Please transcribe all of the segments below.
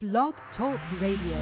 Blog Talk Radio.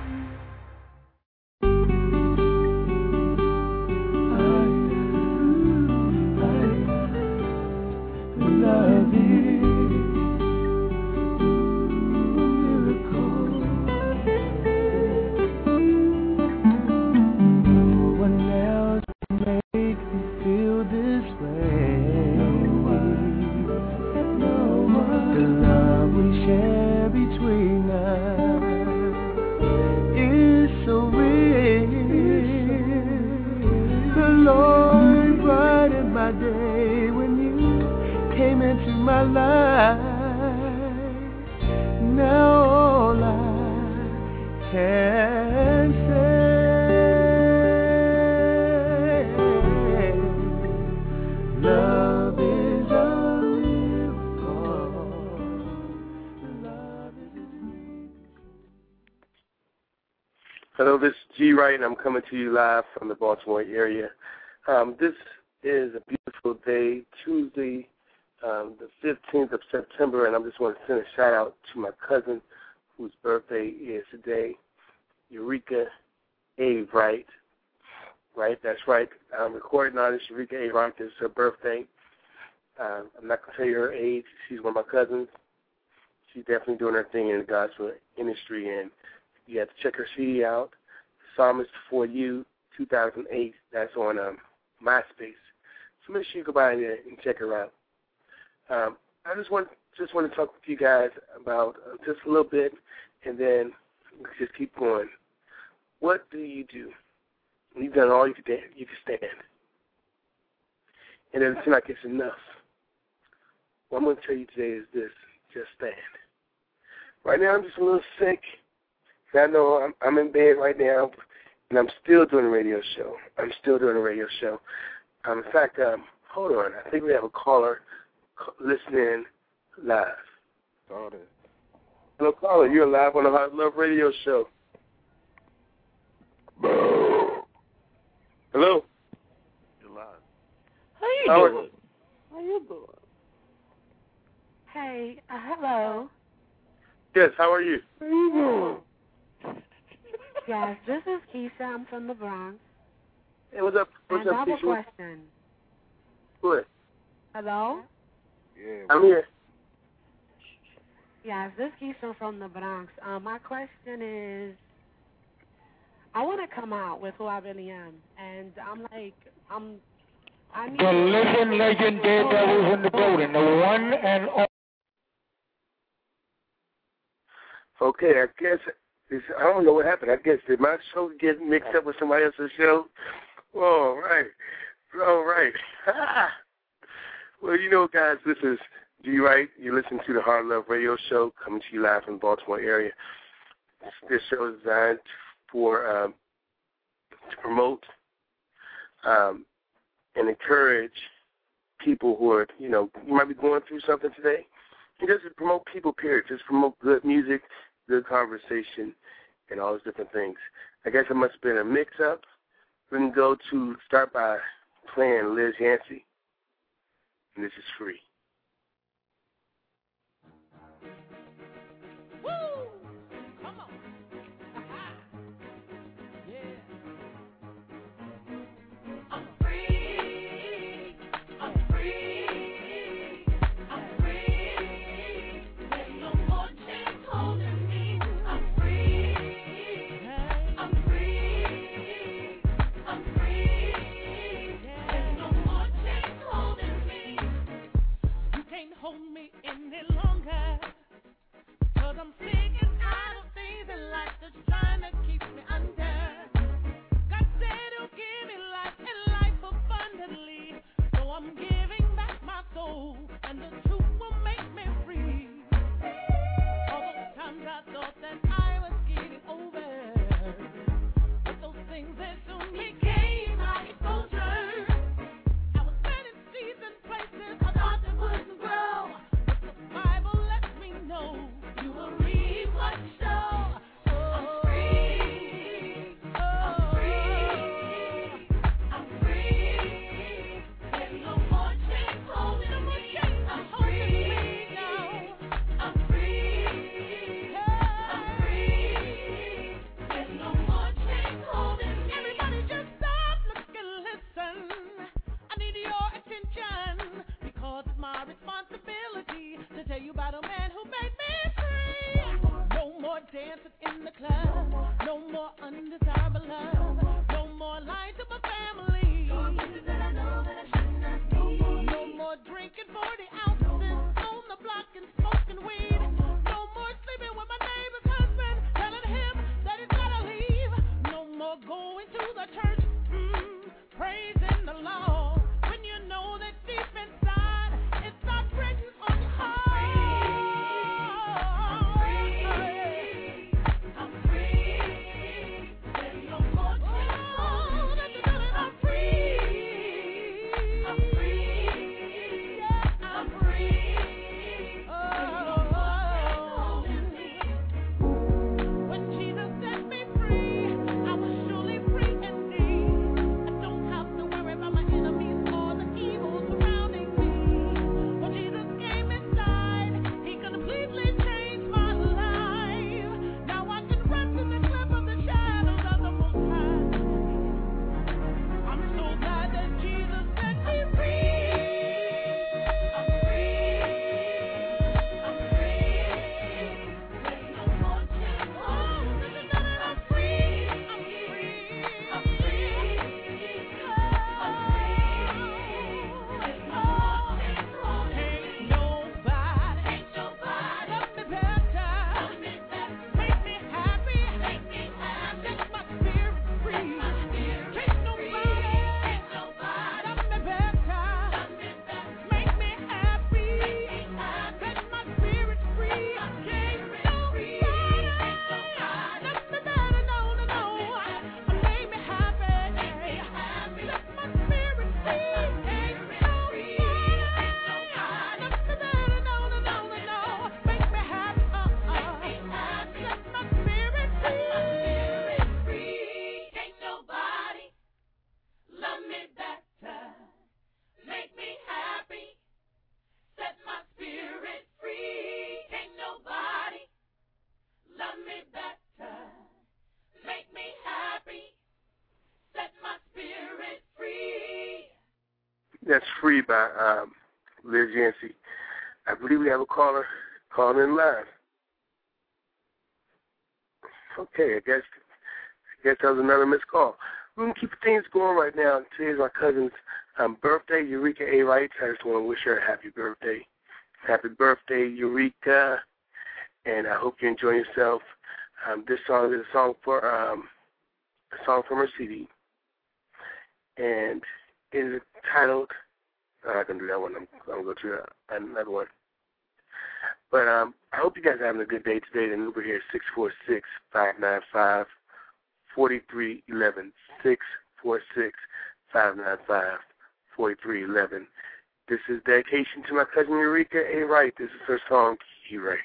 Hello, this is G. Wright, and I'm coming to you live from the Baltimore area. This is a beautiful day, Tuesday, the 15th of September, and I just want to send a shout-out to my cousin whose birthday is today, Eureka A. Wright. Right, that's right. Recording artist Eureka A. Wright. This is her birthday. I'm not going to tell you her age. She's one of my cousins. She's definitely doing her thing in the gospel industry, and you have to check her CD out, Psalmist for You, 2008. That's on MySpace. So make sure you go by there and check her out. I just want to talk with you guys about just a little bit, and then let's just keep going. What do you do when you've done all you can stand, and then it seems like it's enough? What I'm going to tell you today is this: just stand. Right now, I'm just a little sick. I know I'm in bed right now, and I'm still doing a radio show. In fact, hold on. I think we have a caller listening live. Hello, caller. You're live on the Hot Love Radio Show. Hello. You're live. How you doing? Hey, hello. Yes, how are you? Yes, this is Keisha. I'm from the Bronx. Hey, what's up? I have a question. What? Hello? Yeah. I'm here. Yes, this is Keisha from the Bronx. My question is, I want to come out with who I really am, and I need the living legend Daredevil in the building, the one and only. Okay, I guess I don't know what happened. I guess did my show get mixed up with somebody else's show? All right. Well, you know, guys, this is G. Wright. You listen to the Hard Love Radio Show coming to you live from the Baltimore area. This show is designed for to promote and encourage people who are, you might be going through something today. And just to promote people, period. Just promote good music, good conversation, and all those different things. I guess it must have been a mix-up. We're going to start by playing Liz Yancey, and this is Free. in the club, no more undesirable love, no more lying to my family. No more drinking 40 ounces on the block and smoking weed. No more sleeping with my neighbor's husband, telling him that he's gotta leave. No more going to the church, praising the Lord, when you know that deep inside it's not written on your heart. I'm free. There's no more I'm free. I'm free. I'm free. When Jesus set me free, I was surely free indeed. I don't have to worry about my enemies or the evil surrounding me. When Jesus came inside, He completely changed my life. Now I can rest in the cliff of the shadows of the Most High. I'm so glad that Jesus set me free. I'm free. I'm free. There's no more chains. Oh, I'm free. I'm free. I'm free. I'm free. There's no more chains. Ain't nobody love me better. Make me happy. Set my spirit free. Ain't nobody love me better. Make me happy. Set my spirit free. Ain't nobody love me better. No. Make me happy. Set my spirit free. Ain't nobody love me better. No. Make me happy. Set my spirit free. Ain't nobody love me better. Make me happy. Set my spirit free. Ain't nobody love me better. Make me happy. Set my spirit free. That's Free by Liz Yancey. I believe we have a caller calling in live. Okay, I guess that was another missed call. We're going to keep things going right now. Today's my cousin's birthday, Eureka A. Wright. I just want to wish her a happy birthday. Happy birthday, Eureka. And I hope you enjoy yourself. This song is a song from her CD. And it is titled, I'm not going to do that one. I'm going to go to another one. But I hope you guys are having a good day today. The number here is 646-595-4311. 646-595-4311. This is dedication to my cousin Eureka A. Wright. This is her song, He Reigns.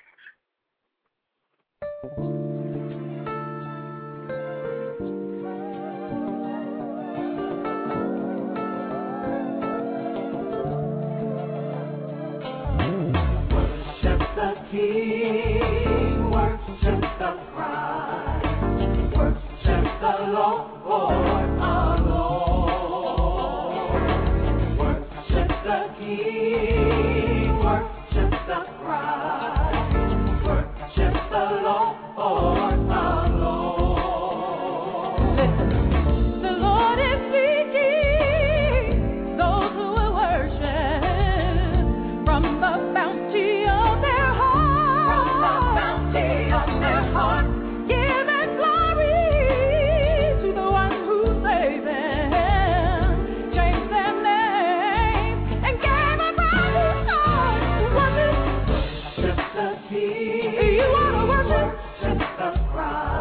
Worship the King, worship the Christ, worship the Lord our Lord. Worship the King, worship the Christ, worship the Lord our Lord. Listen, the Lord is seeking those who will worship from the bounty of their heart. From the bounty of their heart. Give and glory to the one who saved them, changed their name, and gave a brand new song to worship. Worship the King. You want to worship? Worship the Christ.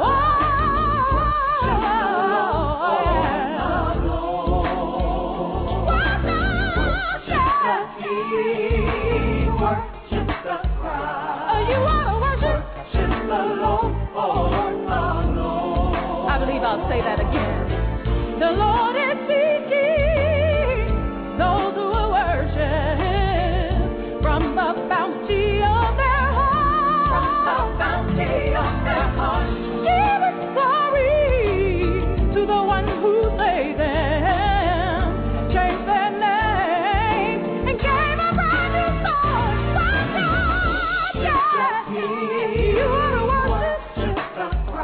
Worship the Christ. You want to worship? Worship the Lord our Lord. I believe I'll say that again. The Lord is seeking those who will worship from the bounty of their heart. From the bounty of their heart. Give it glory to the one who saved them, changed their name, and gave a brand new song. Worship, yeah. You want to worship the Christ.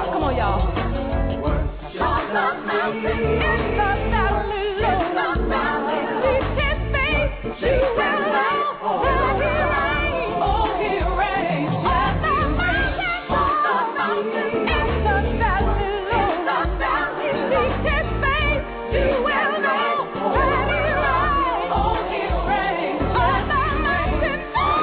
part. Come on, y'all. On the mountain, in the valley, low. Seek His face, you will know. Oh, He reigns. Oh, He reigns. On the mountain, in the valley, low. Seek His face, you will know. Oh, He reigns. Oh, He reigns. On the mountain, in the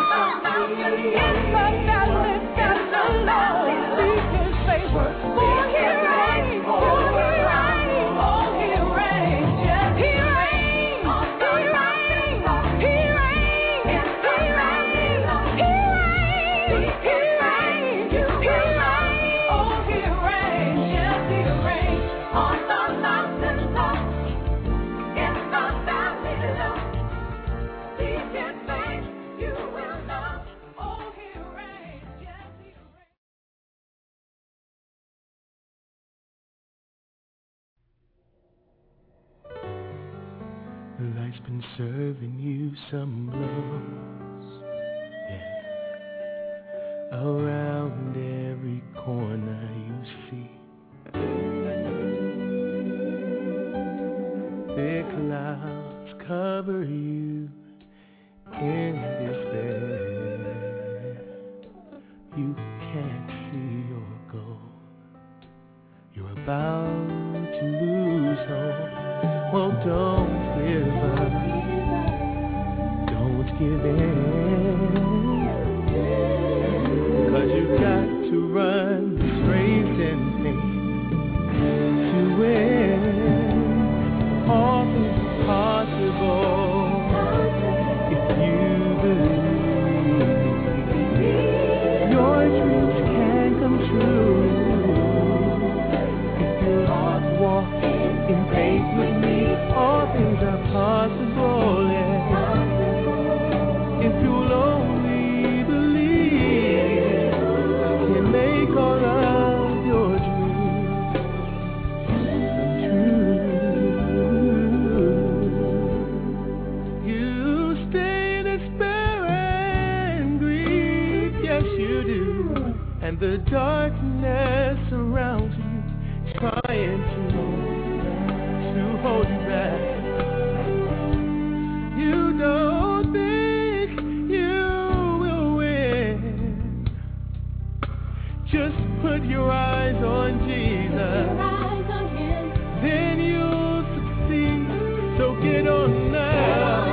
valley, low. Seek His face, for He reigns. Oh, He reigns. Oh, He reigns. Yes, He reigns. He reigns. He reigns. He reigns. He reigns. He reigns. He reigns. Oh, He reigns. Yes, He reigns. On the mountain top, in the valley low. Seek His face, you will know. Oh, He reigns. Yes, He reigns. Life's been serving you some blows, yeah. Around every corner you see, thick clouds cover you in despair. You can't see your goal. You're about to lose hope. Oh, don't give up. Don't give in. 'Cause you've got to run this race in faith to win. All is possible if you believe. Your dreams can come true if you walk in faith with me. All things are possible, yeah. If you'll only believe, can make all of your dreams come true. You stay in despair and grief, yes you do. And the darkness surrounds you, trying to hold you back. You don't think you will win. Just put your eyes on Jesus. Then you'll succeed. So get on now.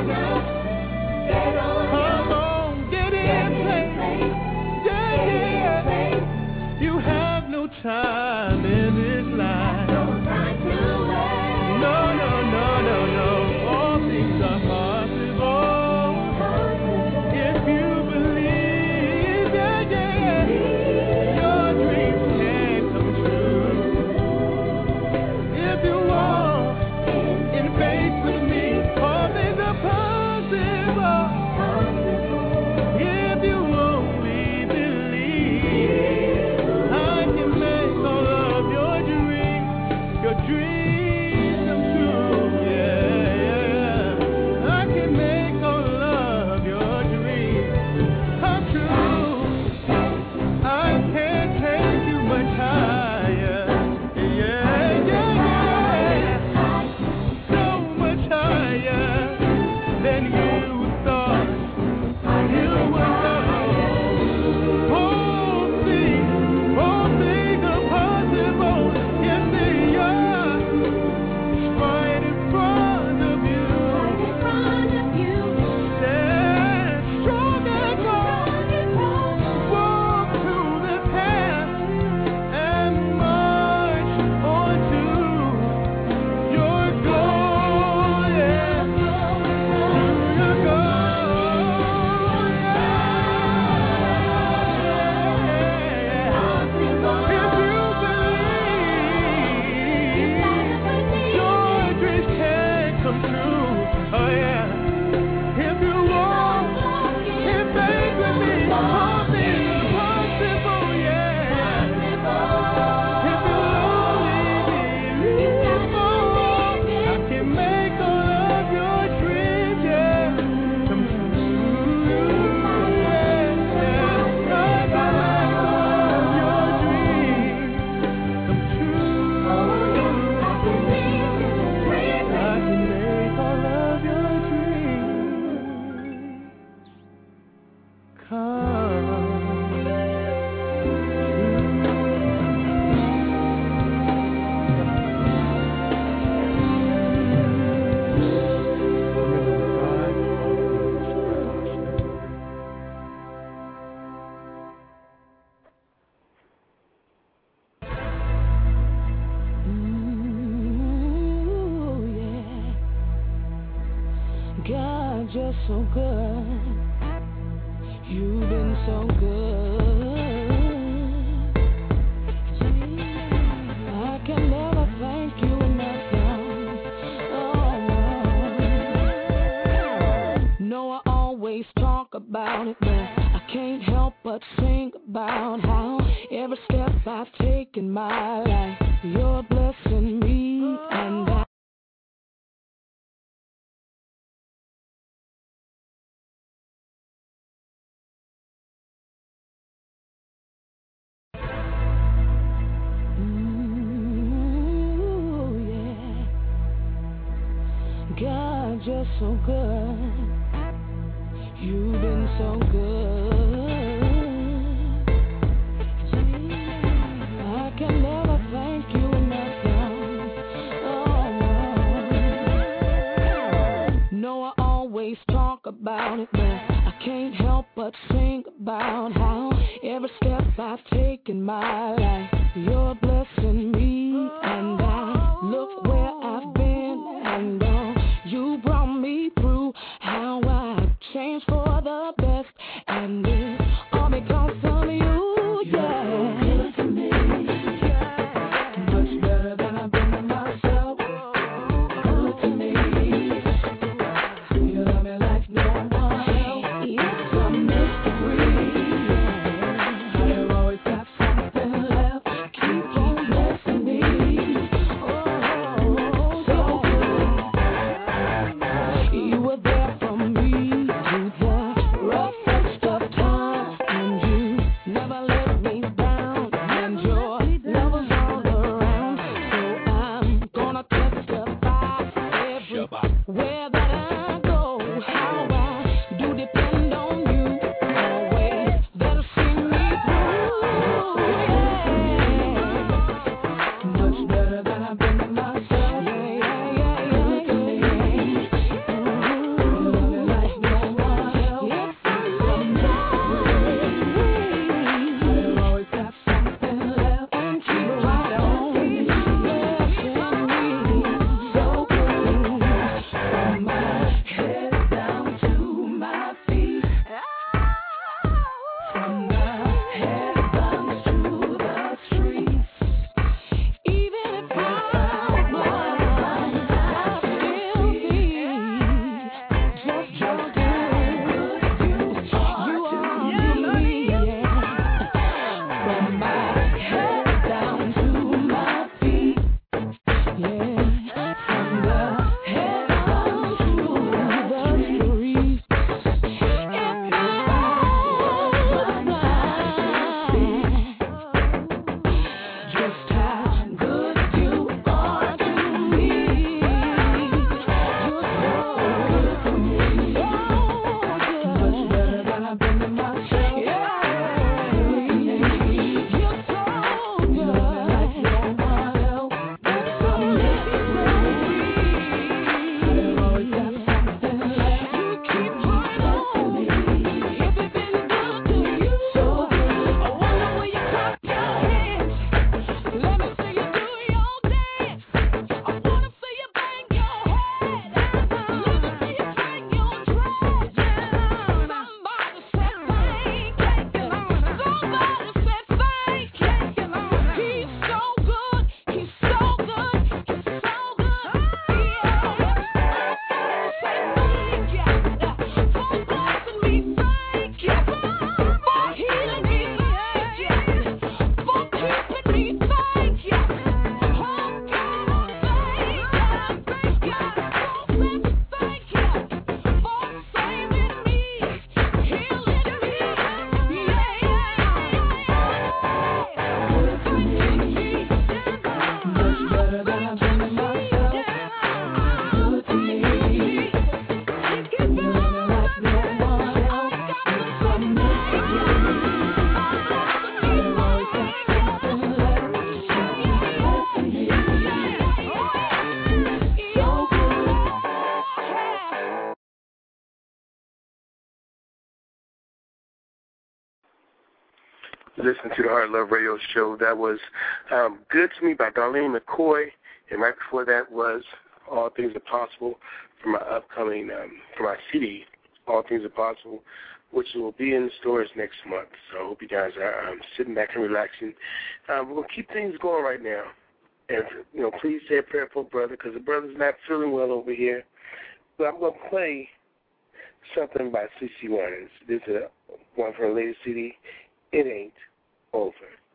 Come on, get in place. Yeah. You have no time in this life. No. All things are possible if you believe. Yeah. Your dreams can come true if you walk in faith with me. All things are possible if you only believe. I can make all of your dreams. just so good. You've been so good. I can never thank you enough, oh, no, I always talk about it, but I can't help but sing about how every step I've taken my life, you're blessing me, and I God, you're so good. You've been so good. I can never thank you enough, oh, no, I always talk about it, but I can't help but sing about how every step I've taken my life, you're blessing me, and I look where I've been, and you brought me through, how I changed for the best, and it's all because of you, yeah. Good to me, yeah. Much better than I've been to myself. Good to me. You love me like no one else. It's a mystery. Yeah. You always got something left. Keep on blessing me. Oh, so good. You were there for me through the roughest of times, and you never let me down, and your love was all around. So I'm gonna testify everywhere that I go, how I do depend on you, always there to see me through. Much better than I've been to myself. Listen to the Heart Love Radio Show. That was Good to Me by Darlene McCoy, and right before that was All Things Are Possible from my upcoming, from my CD, All Things Are Possible, which will be in the stores next month. So I hope you guys are sitting back and relaxing. We're going to keep things going right now. And, please say a prayer for a brother, because the brother's not feeling well over here. But I'm going to play something by CC Winans. This is one from her latest CD, It Ain't Over.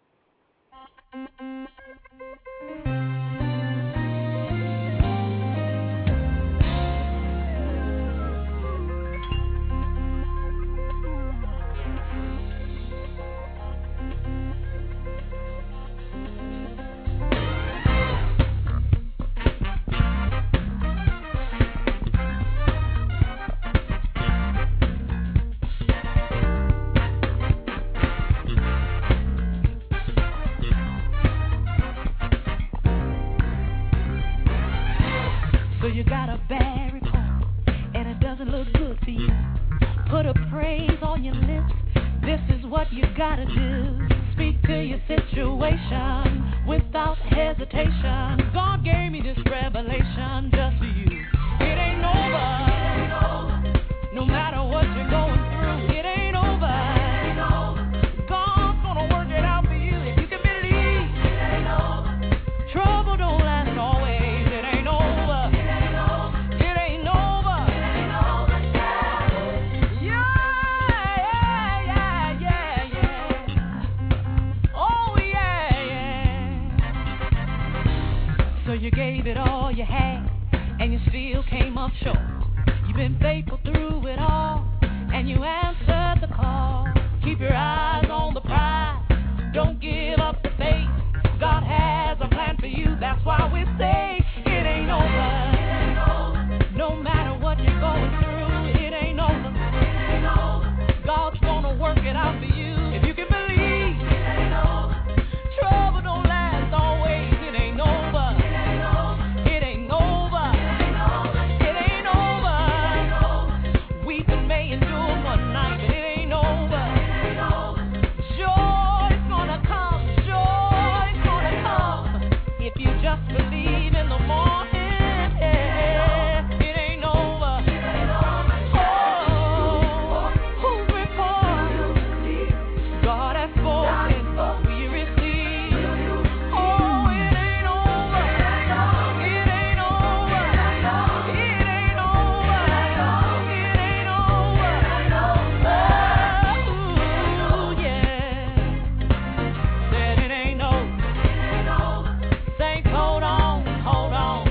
You got a bad report, and it doesn't look good for you. Put a praise on your lips. This is what you gotta do. Speak to your situation without hesitation. God gave me this revelation just for you. It ain't over. No matter what you're going through, it ain't over. God's gonna work it out for you if you can believe. It ain't over. Trouble don't last always. You gave it all you had, and you still came up short. You've been faithful through it all, and you answered the call. Keep your eyes on the prize. Don't give up the faith. God has a plan for you. That's why we say it ain't over. No matter what you're going through, it ain't over. God's gonna work it out for you if you can believe. Trouble don't last always. It ain't over. Just believe in the morning. It ain't over. Oh, who's report? God has spoken. We receive. Oh, it ain't over. It ain't over. It ain't over. It ain't over. Oh, yeah. Said it ain't over. Hold on, hold on.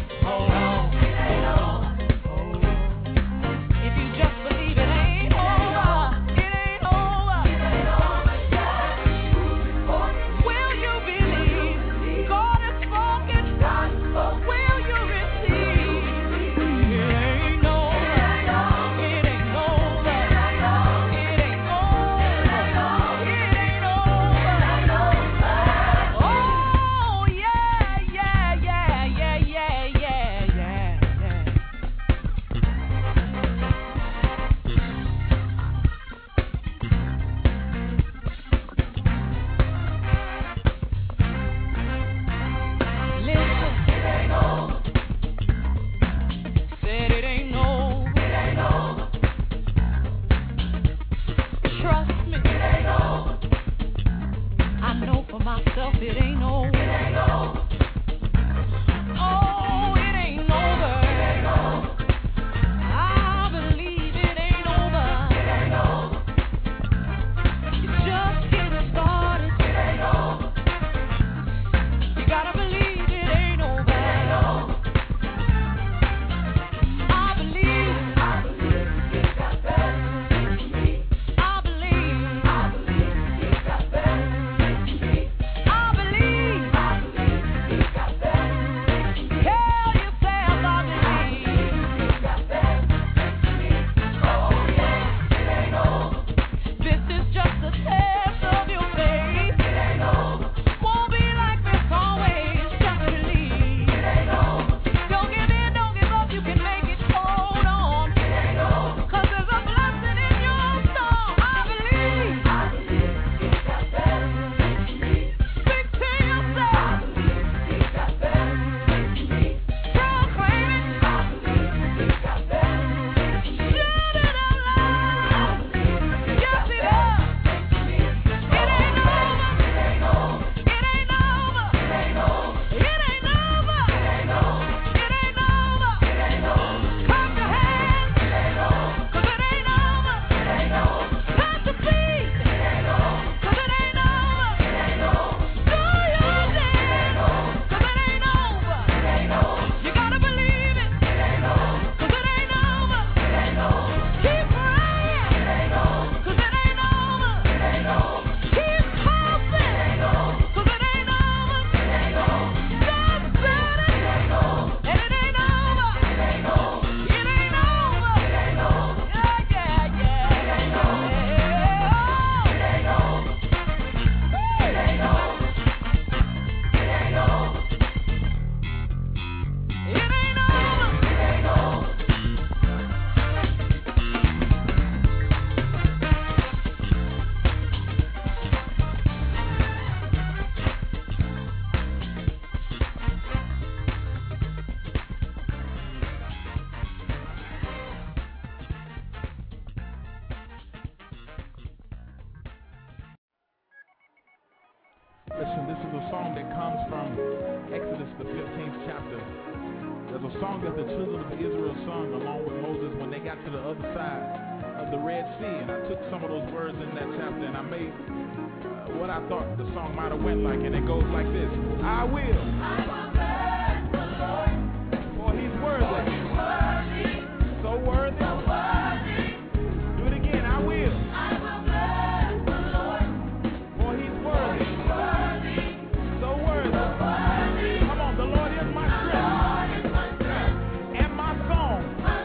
a song that the children of Israel sung along with Moses when they got to the other side of the Red Sea. And I took some of those words in that chapter and I made what I thought the song might have went like. And it goes like this. I will bless the Lord, for he's worthy. So worthy. Do it again. I will bless the Lord, for he's worthy. So worthy. Come on, the Lord is my strength and my song.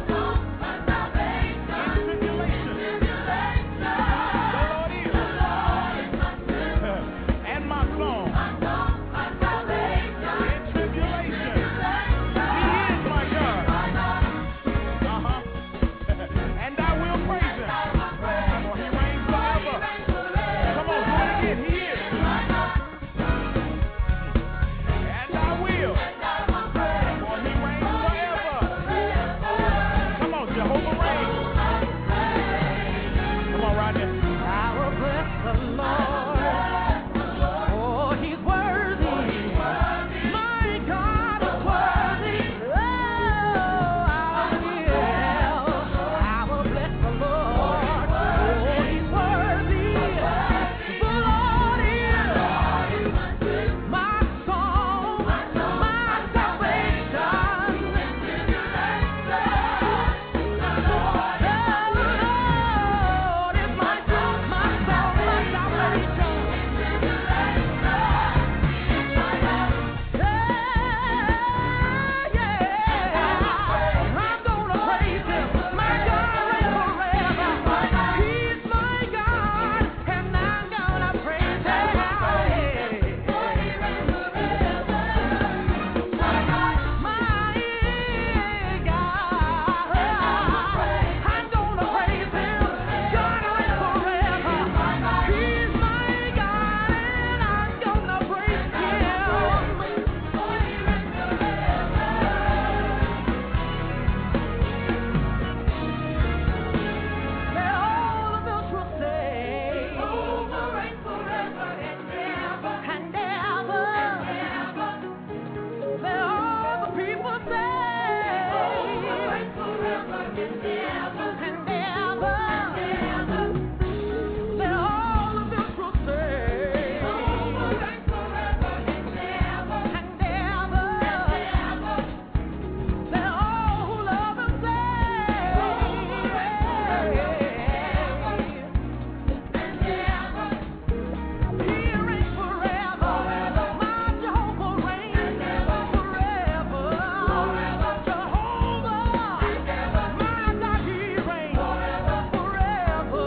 In tribulation, the Lord is and my song. In tribulation, he is my God. And I will praise him, for he reigns forever. Come on, do it again. He is. And I will, for he reigns forever. Come on, Jehovah reigns. Come on, Rodney. I will bless the Lord, for he's worthy. My God is worthy. Oh, I will bless the Lord, for he's worthy. The Lord is my song, my salvation. The Lord is my song, my salvation. I'm gonna praise him. My God reigns forever. He's my God, and I'm gonna praise him. My God, I'm gonna praise him. God reigns forever. He's my God, and I'm gonna praise him. Let all of us will say, Jehovah reigns forever and ever. Let all the people say, Jehovah reigns forever and ever. Let all of us will say, Jehovah reigns forever and ever. Let all who love him say, he reigns forever. My Jehovah reigns forever. Jehovah, my God, he reigns forever. Forever.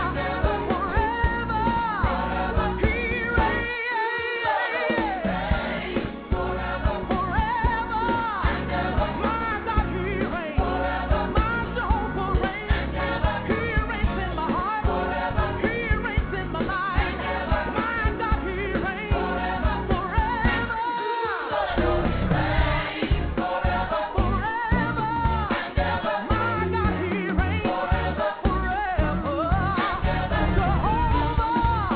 He reigns forever. My God, he reigns. My Jehovah reigns. He reigns in my heart. He reigns in my mind. My God, he reigns forever. My God, he reigns forever. Jehovah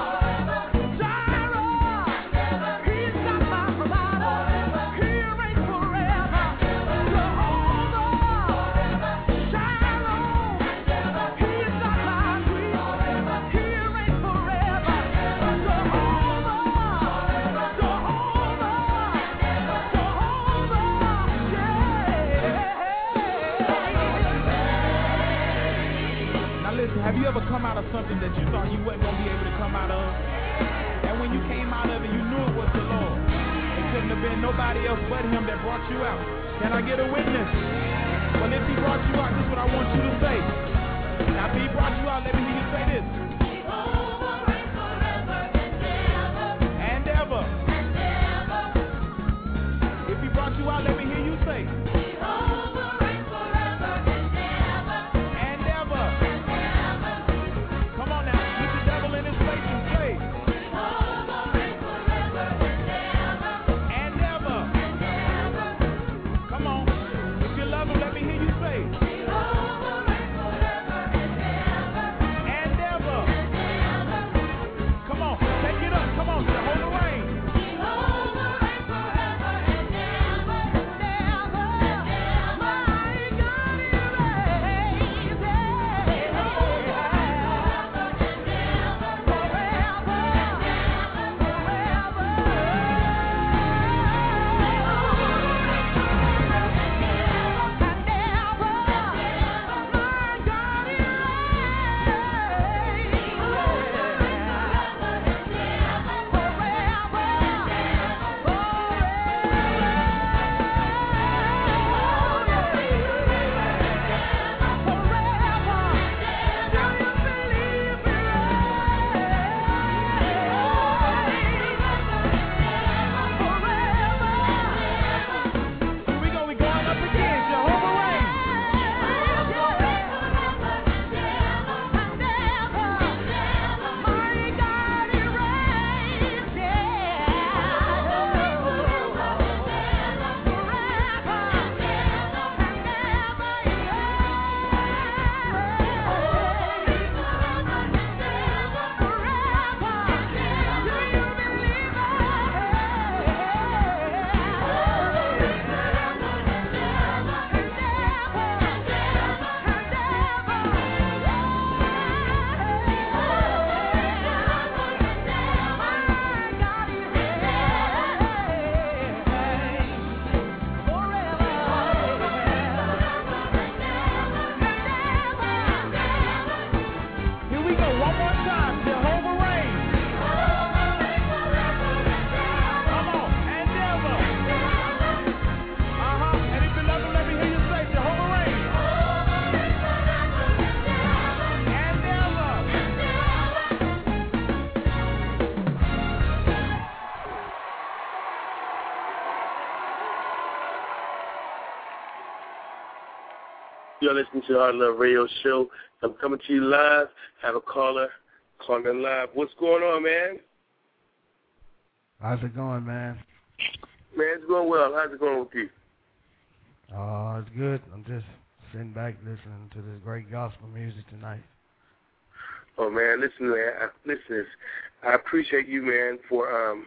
Jireh, he's got my provider. He reigns forever. Jehovah Shalom, he's got my dream. He reigns forever. Now listen, have you ever come out of something that you thought you wasn't going to be able to come out of? And when you came out of it, you knew it was the Lord. It couldn't have been nobody else but him that brought you out. Can I get a witness? Well, if he brought you out, this is what I want you to say. Now, if he brought you out, let me hear you say this. Jehovah reigns forever and ever. And ever. If he brought you out, let me hear you say. Jehovah reigns forever and ever. And ever. Come on now, keep the devil in his place and say. Jehovah reigns forever and ever. Come on. If you love him, let me hear you say. Jehovah reigns forever and ever. You're listening to our Love Radio Show. I'm coming to you live. Have a caller calling in live. What's going on, man? How's it going, man? Man, it's going well. How's it going with you? It's good. I'm just sitting back listening to this great gospel music tonight. Oh, man, listen, man. Listen, I appreciate you, man, for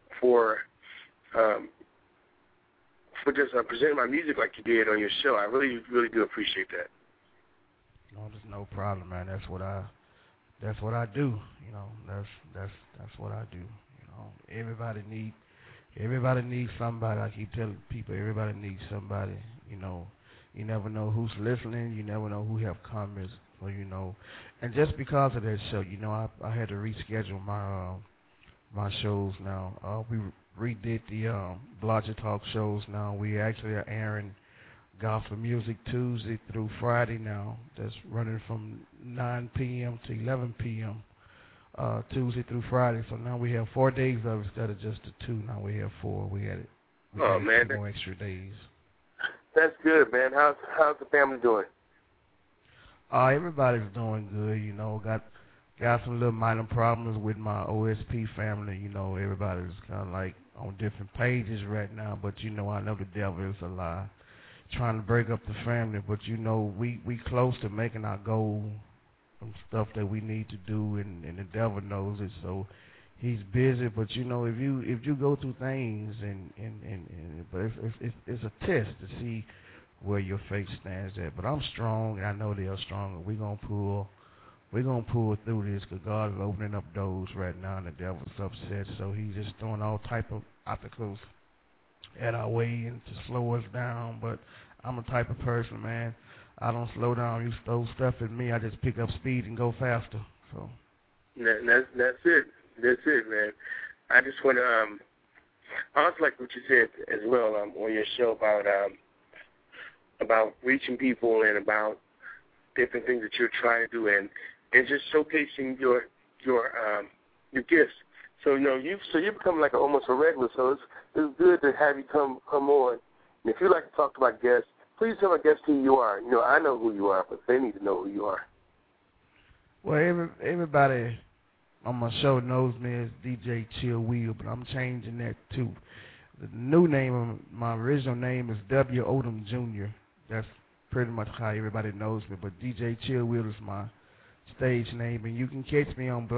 just presenting my music like you did on your show. I really, really do appreciate that. No, there's no problem, man. That's what I do. You know, that's what I do. You know, everybody needs somebody. I keep telling people, everybody needs somebody. You know, you never know who's listening. You never know who have comments, or you know. And just because of that show, you know, I had to reschedule my shows now. We redid the Blodgett Talk shows now. We actually are airing gospel music Tuesday through Friday now. That's running from 9 p.m. to 11 p.m. Tuesday through Friday. So now we have 4 days of it instead of just the 2. Now we have 4. We added 2 more extra days. That's good, man. How's the family doing? Everybody's doing good. You know, got some little minor problems with my OSP family. You know, everybody's kind of like on different pages right now. But you know, I know the devil is a lie, trying to break up the family. But you know, we close to making our goal, some stuff that we need to do, and the devil knows it. So he's busy. But you know, if you go through things but it's a test to see where your faith stands at. But I'm strong, and I know they're strong. We're gonna pull through this, because God is opening up doors right now, and the devil's upset. So he's just throwing all type of obstacles at our way and to slow us down. But I'm a type of person, man. I don't slow down. You throw stuff at me, I just pick up speed and go faster. So that's it. That's it, man. I just want to I also like what you said as well on your show about reaching people and about different things that you're trying to do, and just showcasing your gifts. So you know you become like almost a regular. So it's good to have you come on. And if you'd like to talk to my guests, please tell my guests who you are. You know, I know who you are, but they need to know who you are. Well, everybody on my show knows me as DJ Chill Will, but I'm changing that too. The new name, my original name is W. Odom Jr. That's pretty much how everybody knows me, but DJ Chill Will is my stage name, and you can catch me on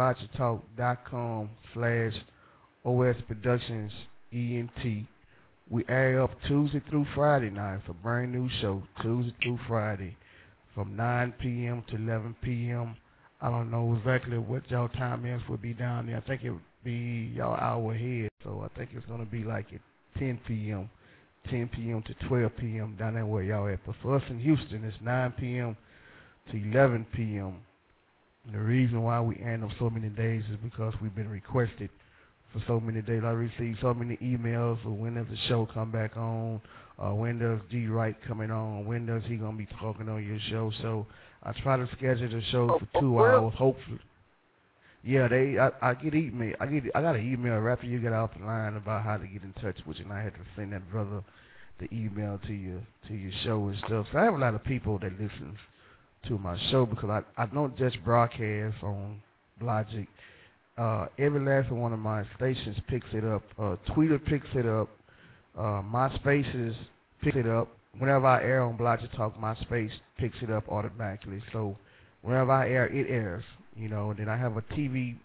blogtalk.com/OS Productions ENT. We air up Tuesday through Friday night. It's a brand new show, Tuesday through Friday, from 9 p.m. to 11 p.m. I don't know exactly what y'all time is will be down there. I think it would be y'all hour ahead, so I think it's going to be like at 10 p.m. to 12 p.m. down there where y'all at. But for us in Houston, it's 9 p.m. to 11 p.m. And the reason why we end up so many days is because we've been requested for so many days. I received so many emails of when does the show come back on, when does D. Wright coming on, when does he going to be talking on your show. So I try to schedule the show for 2 hours, hopefully. Yeah, I get email. I got an email right after you get off the line about how to get in touch with you, and I had to send that brother the email to your show and stuff. So I have a lot of people that listen to my show, because I don't just broadcast on Logic. Every last one of my stations picks it up. Twitter picks it up. MySpaces picks it up. Whenever I air on Blodgett Talk, MySpace picks it up automatically. So whenever I air, it airs. You know, and then I have a TV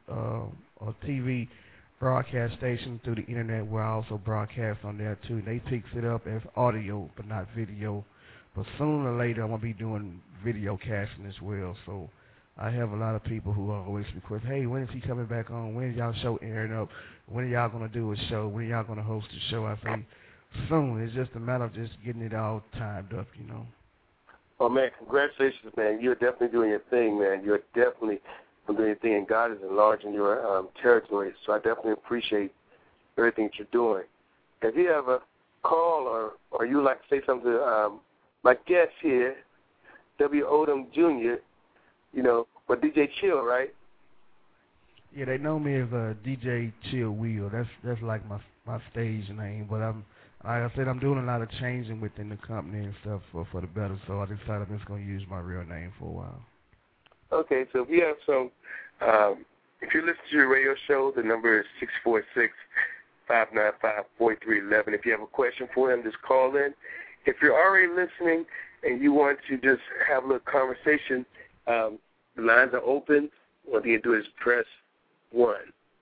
broadcast station through the internet where I also broadcast on there too. They picks it up as audio, but not video. But sooner or later, I'm gonna be doing video casting as well. So I have a lot of people who always request, hey, when is he coming back on? When is y'all show airing up? When are y'all going to do a show? When are y'all going to host a show? I say, soon. It's just a matter of just getting it all timed up, you know. Oh, man, congratulations, man. You're definitely doing your thing, man. You're definitely doing your thing, and God is enlarging your territory. So I definitely appreciate everything that you're doing. If you have a call or you would like to say something to my guest here, W. Odom Jr., you know, but DJ Chill, right? Yeah, they know me as DJ Chill Will. That's like my stage name, but like I said, I'm doing a lot of changing within the company and stuff for the better. So I decided I'm just going to use my real name for a while. Okay, so if you have some, if you listen to your radio show, the number is 646-595-4311. If you have a question for him, just call in. If you're already listening and you want to just have a little conversation, the lines are open. What you do is press 1.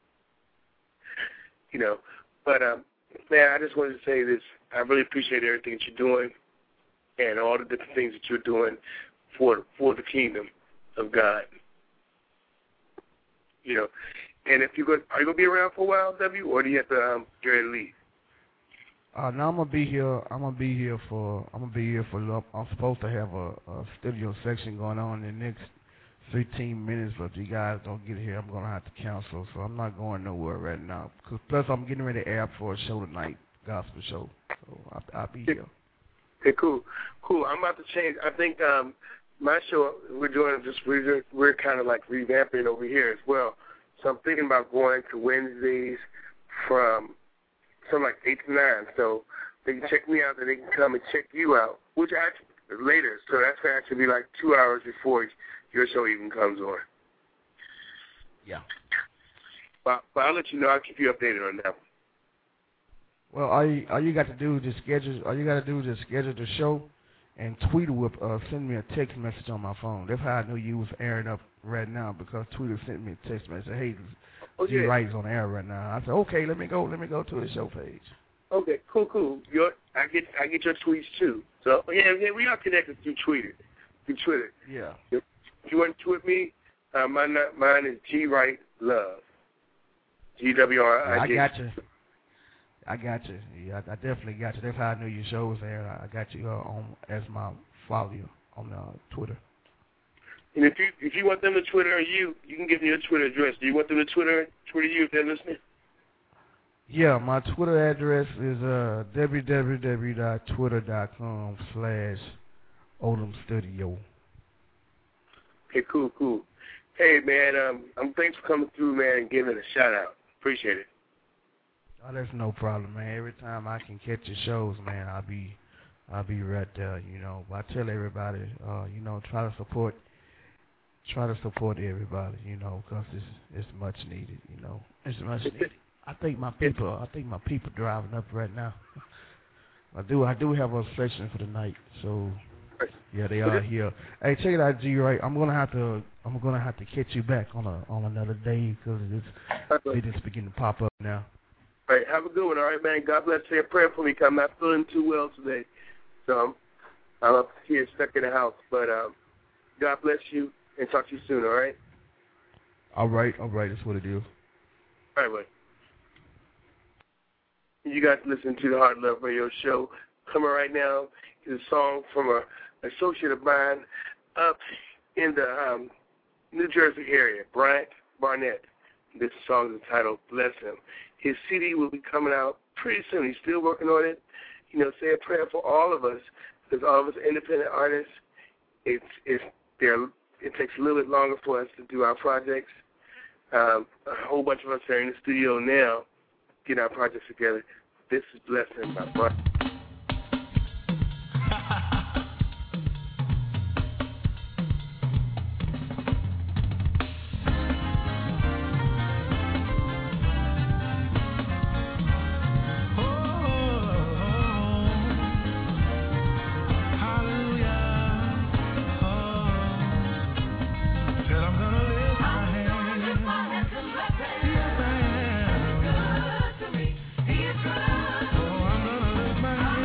You know, but man, I just wanted to say this. I really appreciate everything that you're doing and all the different things that you're doing for the kingdom of God. You know, and if are you gonna be around for a while, W, or do you have to get ready to leave? No, I'm gonna be here. I'm supposed to have a studio section going on in the next 15 minutes, but if you guys don't get here, I'm gonna have to cancel. So I'm not going nowhere right now. Plus, I'm getting ready to air for a show tonight, gospel show. So I'll be here. Okay, cool. I'm about to change. I think my show we're kind of like revamping over here as well. So I'm thinking about going to Wednesdays from something like 8 to 9. So they can check me out, and they can come and check you out, which actually later. So that's going to actually be like 2 hours before your show even comes on. Yeah. But I'll let you know. I'll keep you updated on that. Well, all you got to do is just schedule. All you got to do is just schedule the show, and Tweeter will send me a text message on my phone. That's how I knew you was airing up right now, because Tweeter sent me a text message. Hey, G Wright's on air right now. I said, okay, let me go to the show page. Okay, cool. I get your tweets too. So yeah, we are connected through Twitter. Yeah. If you want to tweet me, mine is G Wright Love. GWRIG. I got you. Yeah, I definitely got you. That's how I knew your show was there. I got you on as my follower on Twitter. And if you want them to Twitter you can give me your Twitter address. Do you want them to Twitter you if they're listening? Yeah, my Twitter address is www.twitter.com/OdomStudio. Okay, cool. Hey, man, thanks for coming through, man, and giving it a shout-out. Appreciate it. Oh, that's no problem, man. Every time I can catch your shows, man, I'll be right there, you know. But I tell everybody, you know, try to support everybody, you know, because it's much needed, you know. It's much needed. I think my people driving up right now. I do have a section for the night, so yeah, they are here. Hey, check it out, G Wright. I'm gonna have to catch you back on another day, because they just begin to pop up now. All right, have a good one. All right, man. God bless. Say a prayer for me, because I'm not feeling too well today, so I'm up here stuck in the house. But God bless you, and talk to you soon. All right. All right. That's what it is. All right, buddy. You guys listen to the Heart Love Radio Show. Coming right now is a song from an associate of mine up in the New Jersey area, Bryant Barnett. This song is entitled "Bless Him." His CD will be coming out pretty soon. He's still working on it. You know, say a prayer for all of us, because all of us independent artists, it takes a little bit longer for us to do our projects. A whole bunch of us are in the studio now, getting our projects together. This is "Bless Him" by Bryant. He is good. Oh, I'm gonna lift my hand.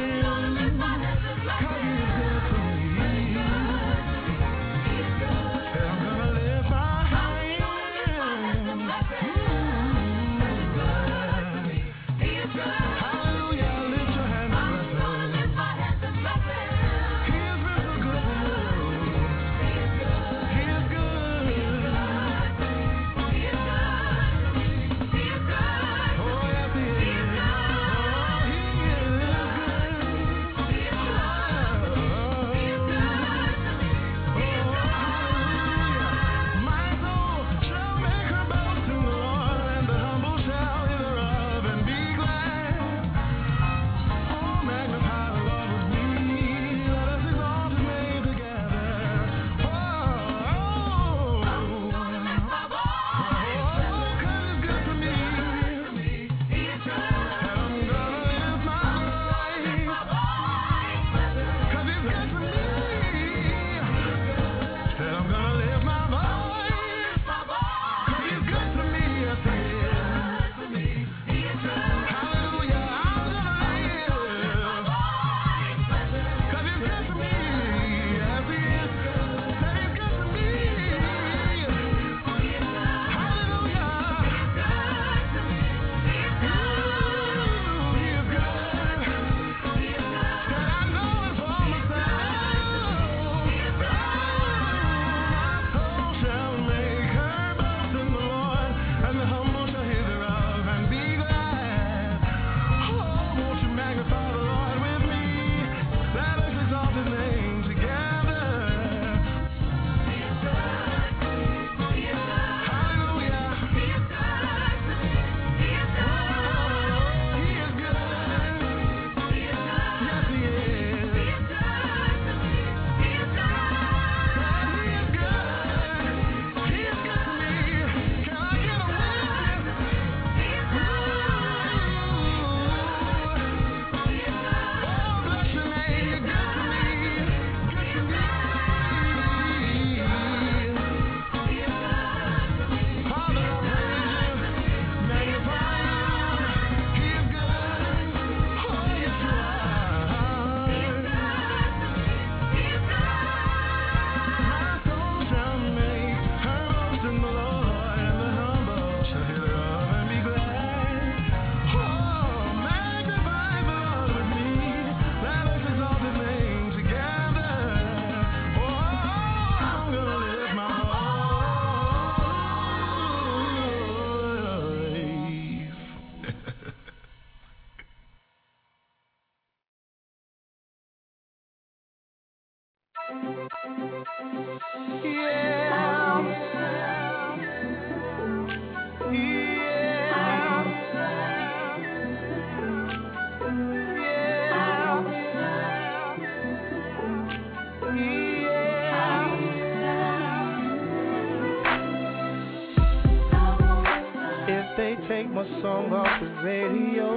If they take my song off the radio,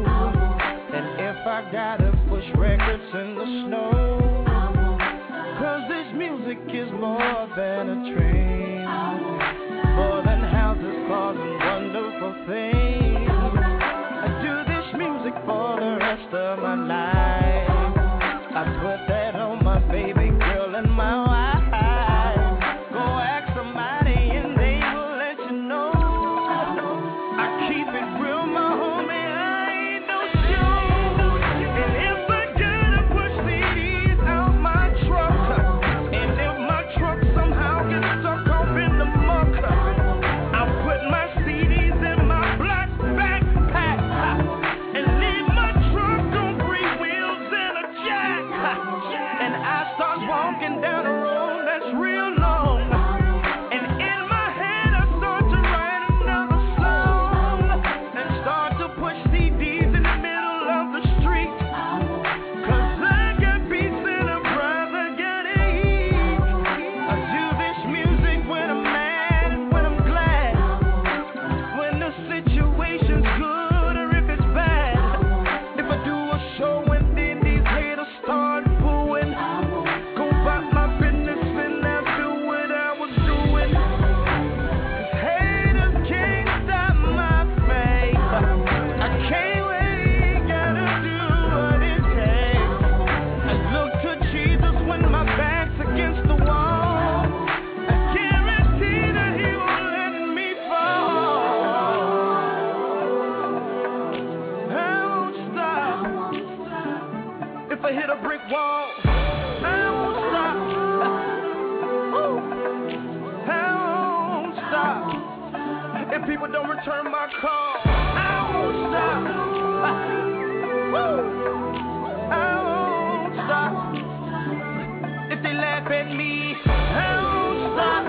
and if I gotta push records in the snow, 'cause this music is more than a train, more than houses, cars, and wonderful things. I do this music for the rest of my life. I put that on my baby girl and my wife. Go ask somebody and they will let you know. I keep it real, my homie, I ain't no show. And if I gotta push CDs out my truck, and if my truck somehow gets stuck off in the muck, I'll put my CDs in my black backpack and leave my truck on 3 wheels and a jack. And I start walking down a road that's real long, and in my head I start to write another song, and start to push CDs in the middle of the street, 'cause I got peace and a brother got eat. I do this music when I'm mad and when I'm glad, when the situation's good or if it's bad. If I do a show and then these haters start booing, go about my business and I'll do what I was doing. 'Cause haters can't stop my fame. I can't wait, gotta do what it takes. I look to Jesus when my back's against the wall. I guarantee that he won't let me fall. I won't stop. If I hit a brick wall, I won't stop. Woo. I won't stop. If people don't return my call, I won't stop. Woo. I won't stop. If they laugh at me, I won't stop.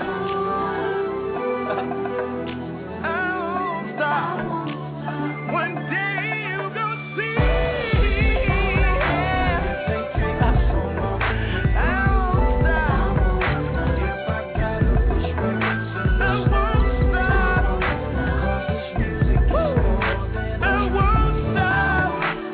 I won't stop. One day you gon' see. If they take my song off, I won't stop. If I gotta push records in the I won't stop. 'Cause this music is more than I won't stop.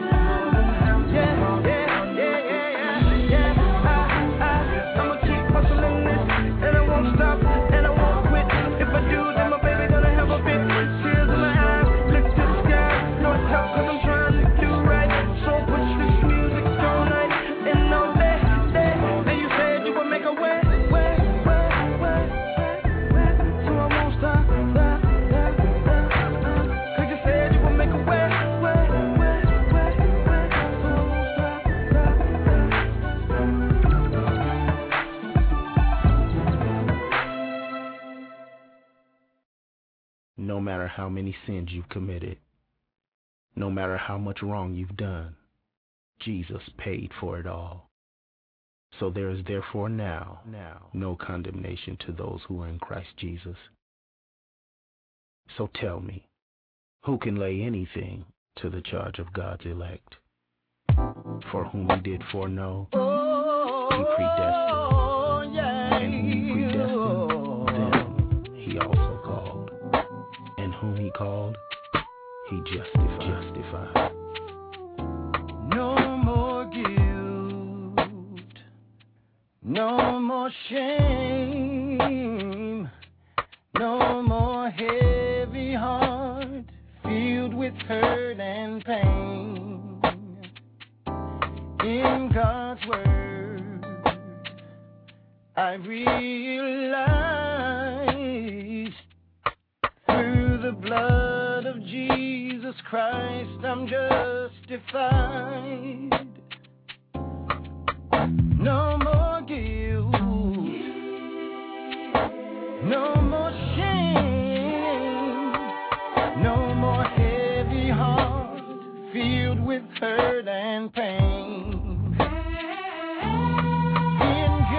I'ma keep hustling this, and I won't stop, and I won't quit. If I do, then my baby gonna have a fit. Tears in my eyes, look to the sky. No help, 'cause I'm trying to do right. So push this music all night and all day. And you said you would make a way. So I won't stop. 'Cause you said you would make a way. So I No matter how many sins you've committed, no matter how much wrong you've done, Jesus paid for it all. So there is therefore now no condemnation to those who are in Christ Jesus. So tell me, who can lay anything to the charge of God's elect? For whom he did foreknow, he predestined. And whom he predestined, them he also called. And whom he called, he justified. No more guilt, no more shame, no more heavy heart filled with hurt and pain. In God's word, I realize through the blood of Jesus Christ I'm justified. No more guilt, no more shame, no more heavy heart filled with hurt and pain. In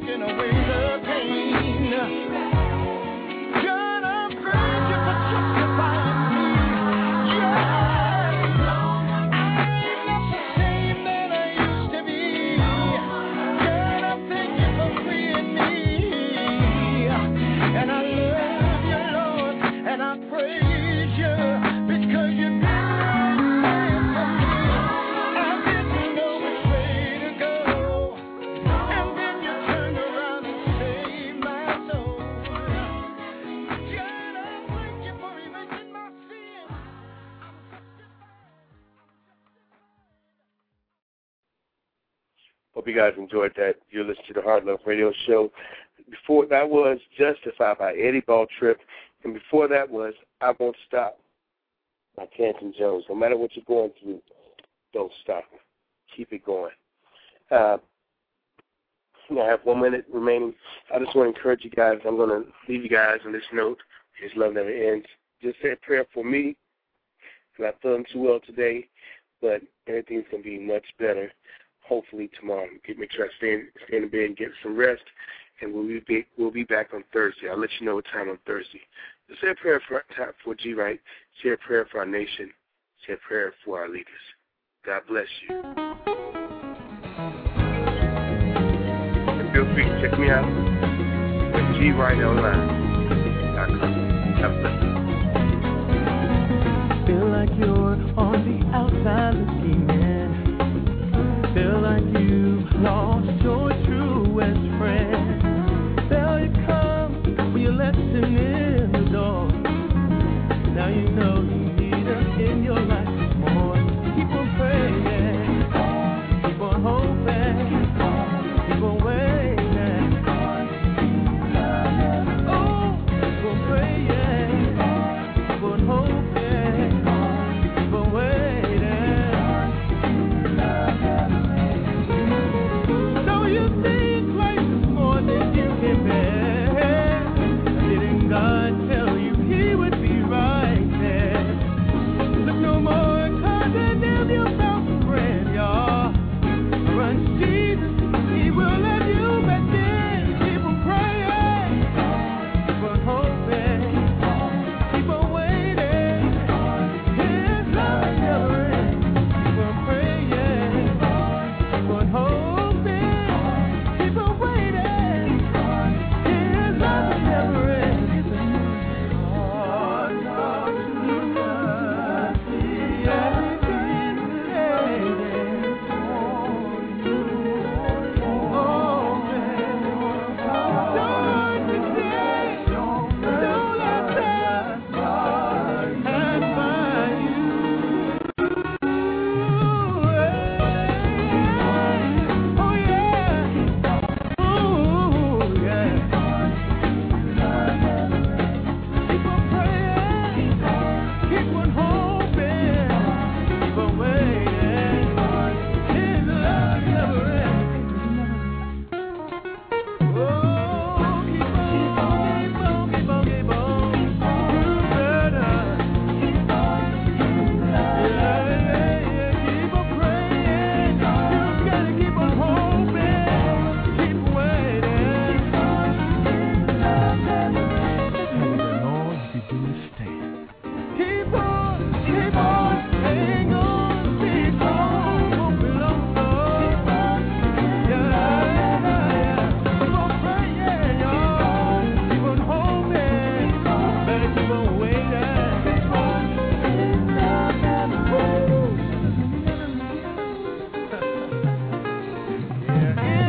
taking away the pain. God, I praise you for justifying me. Yeah, I ain't not the same that I used to be. God, I thank you for freeing me. And I love you, Lord, and I praise you because you've been right there for me. I didn't know which way to go, and then you turned around and saved my soul. God, I thank you for erasing my sin. Hope you guys enjoyed that. You're listening to the Heart Love Radio Show. Before that was Justified by Eddie Balltrip, and before that was I Won't Stop by Canton Jones. No matter what you're going through, don't stop. Keep it going. I have 1 minute remaining. I just want to encourage you guys. I'm going to leave you guys on this note. His love never ends. Just say a prayer for me. I'm not feeling too well today, but everything's going to be much better. Hopefully tomorrow. Make sure I stay in bed and get some rest, and we'll be back on Thursday. I'll let you know what time on Thursday. Just say a prayer for G Wright. Say a prayer for our nation. Say a prayer for our leaders. God bless you. And feel free to check me out at GWrightOnline.com. God bless you. Feel like you're on the outside looking in. Feel like you lost your truest friend. Feel you come when you let him in the door. Now you know you need him in your life more. Keep on praying, keep on hoping, keep on waiting. Oh, keep on praying, keep on hoping, keep on waiting. So you think life is more than you can bear. Didn't God tell you He would be right there? Look no more, 'cause they nailed you found a friend, y'all. Run to Jesus, He will love you back then. Keep on praying, keep on hoping, keep on waiting. His love never ends. Keep on praying, keep on hoping, keep on waiting. His love never ends. Yeah.